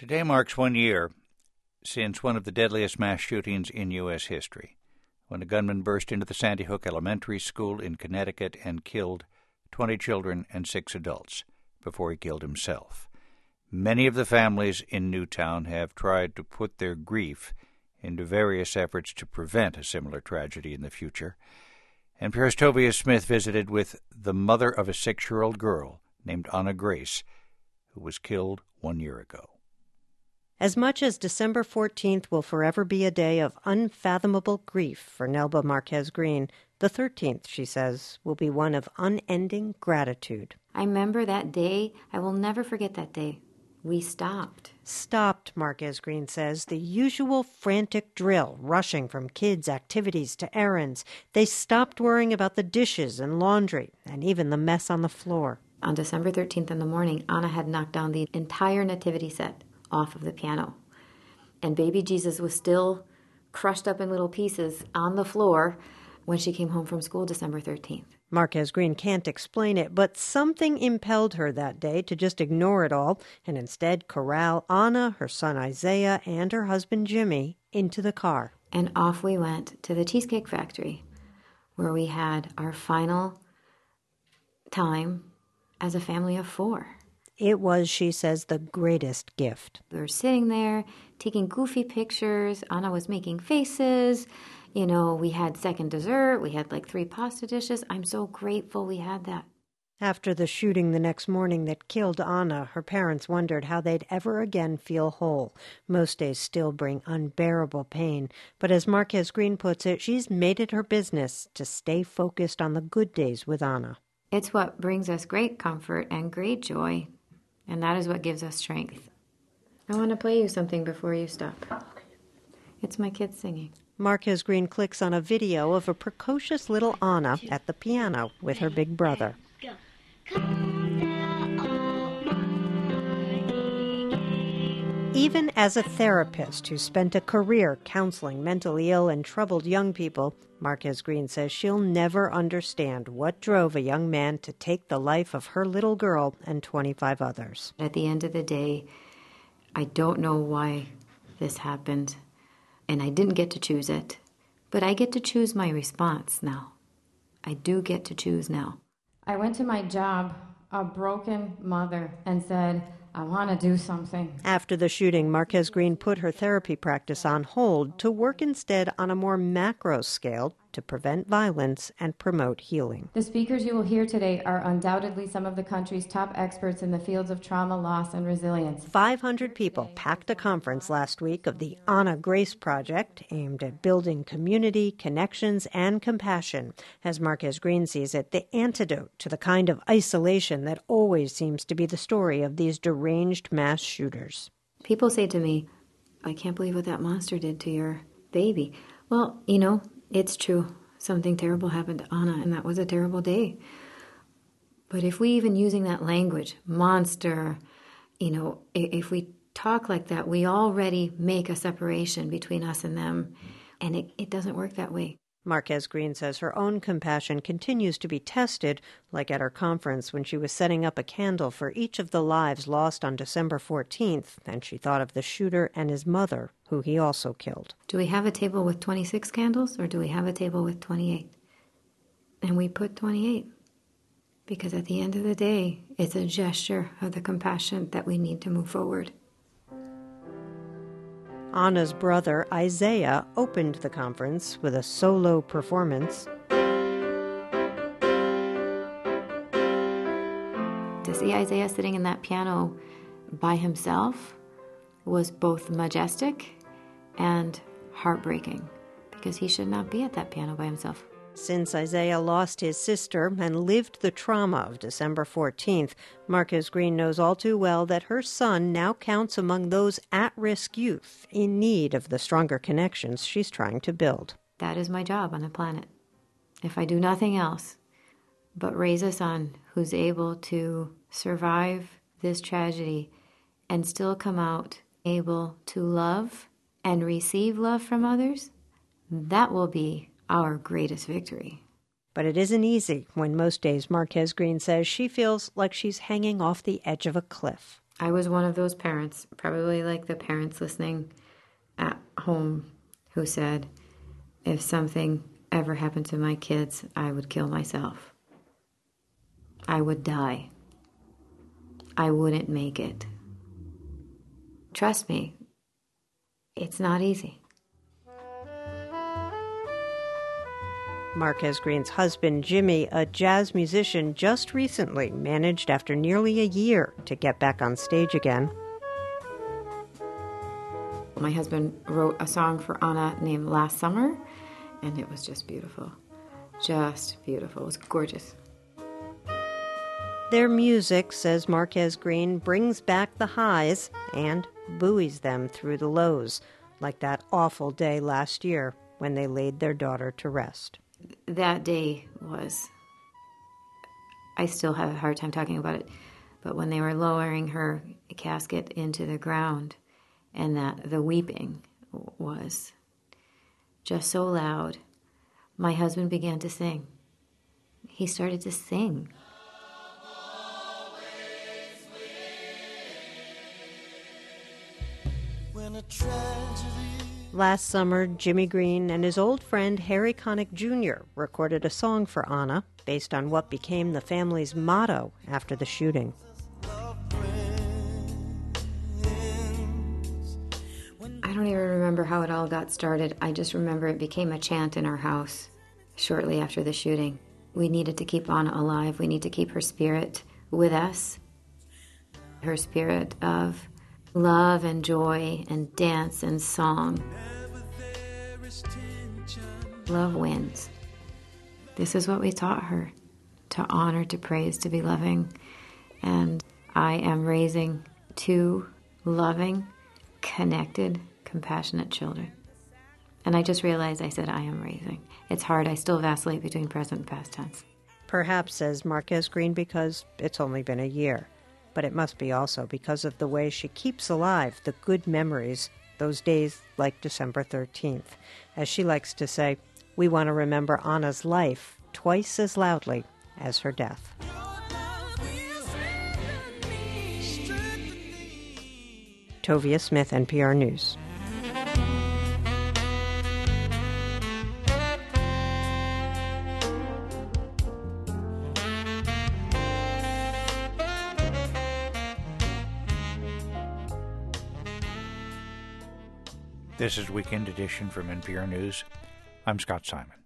Today marks 1 year since one of the deadliest mass shootings in U.S. history, when a gunman burst into the Sandy Hook Elementary School in Connecticut and killed 20 children and 6 adults before he killed himself. Many of the families in Newtown have tried to put their grief into various efforts to prevent a similar tragedy in the future. NPR's Tovia Smith visited with the mother of a 6-year-old girl named Anna Grace, who was killed 1 year ago. As much as December 14th will forever be a day of unfathomable grief for Nelba Marquez Green, the 13th, she says, will be one of unending gratitude. I remember that day. I will never forget that day. We stopped. Stopped, Marquez Green says, the usual frantic drill, rushing from kids' activities to errands. They stopped worrying about the dishes and laundry and even the mess on the floor. On December 13th in the morning, Anna had knocked down the entire nativity set off of the piano. And baby Jesus was still crushed up in little pieces on the floor when she came home from school December 13th. Marquez Green can't explain it, but something impelled her that day to just ignore it all and instead corral Anna, her son Isaiah, and her husband Jimmy into the car. And off we went to the Cheesecake Factory, where we had our final time as a family of 4. It was, she says, the greatest gift. We were sitting there, taking goofy pictures. Anna was making faces. You know, we had second dessert. We had like 3 pasta dishes. I'm so grateful we had that. After the shooting the next morning that killed Anna, her parents wondered how they'd ever again feel whole. Most days still bring unbearable pain. But as Marquez Green puts it, she's made it her business to stay focused on the good days with Anna. It's what brings us great comfort and great joy. And that is what gives us strength. I want to play you something before you stop. It's my kids singing. Marquez Green clicks on a video of a precocious little Anna at the piano with her big brother. Even as a therapist who spent a career counseling mentally ill and troubled young people, Marquez Green says she'll never understand what drove a young man to take the life of her little girl and 25 others. At the end of the day, I don't know why this happened, and I didn't get to choose it, but I get to choose my response now. I do get to choose now. I went to my job, a broken mother, and said, I want to do something. After the shooting, Marquez Green put her therapy practice on hold to work instead on a more macro scale to prevent violence and promote healing. The speakers you will hear today are undoubtedly some of the country's top experts in the fields of trauma, loss, and resilience. 500 people packed a conference last week of the Anna Grace Project, aimed at building community, connections, and compassion. As Marquez Green sees it, the antidote to the kind of isolation that always seems to be the story of these deranged mass shooters. People say to me, I can't believe what that monster did to your baby. Well, you know, it's true. Something terrible happened to Anna, and that was a terrible day. But if we even using that language, monster, you know, if we talk like that, we already make a separation between us and them, and it doesn't work that way. Marquez Green says her own compassion continues to be tested, like at her conference when she was setting up a candle for each of the lives lost on December 14th, and she thought of the shooter and his mother, who he also killed. Do we have a table with 26 candles, or do we have a table with 28? And we put 28, because at the end of the day, it's a gesture of the compassion that we need to move forward. Anna's brother, Isaiah, opened the conference with a solo performance. To see Isaiah sitting in that piano by himself was both majestic and heartbreaking, because he should not be at that piano by himself. Since Isaiah lost his sister and lived the trauma of December 14th, Marquez Green knows all too well that her son now counts among those at-risk youth in need of the stronger connections she's trying to build. That is my job on the planet. If I do nothing else but raise a son who's able to survive this tragedy and still come out able to love and receive love from others, that will be our greatest victory. But it isn't easy when most days, Marquez Green says, she feels like she's hanging off the edge of a cliff. I was one of those parents, probably like the parents listening at home, who said, if something ever happened to my kids, I would kill myself. I would die. I wouldn't make it. Trust me, it's not easy. Marquez Green's husband, Jimmy, a jazz musician, just recently managed after nearly a year to get back on stage again. My husband wrote a song for Anna named Last Summer, and it was just beautiful. Just beautiful. It was gorgeous. Their music, says Marquez Green, brings back the highs and buoys them through the lows, like that awful day last year when they laid their daughter to rest. That day was, I still have a hard time talking about it, but when they were lowering her casket into the ground, and that the weeping was just so loud, my husband began to sing. He started to sing. When a tragedy. Last summer, Jimmy Green and his old friend Harry Connick Jr. recorded a song for Anna based on what became the family's motto after the shooting. I don't even remember how it all got started. I just remember it became a chant in our house shortly after the shooting. We needed to keep Anna alive. We need to keep her spirit with us. Her spirit of love and joy and dance and song. Love wins. This is what we taught her, to honor, to praise, to be loving. And I am raising 2 loving, connected, compassionate children. And I just realized I said I am raising. It's hard. I still vacillate between present and past tense. Perhaps, says Marquez Green, because it's only been a year. But it must be also because of the way she keeps alive the good memories, those days like December 13th. As she likes to say, we want to remember Anna's life twice as loudly as her death. Tovia Smith, NPR News. This is Weekend Edition from NPR News. I'm Scott Simon.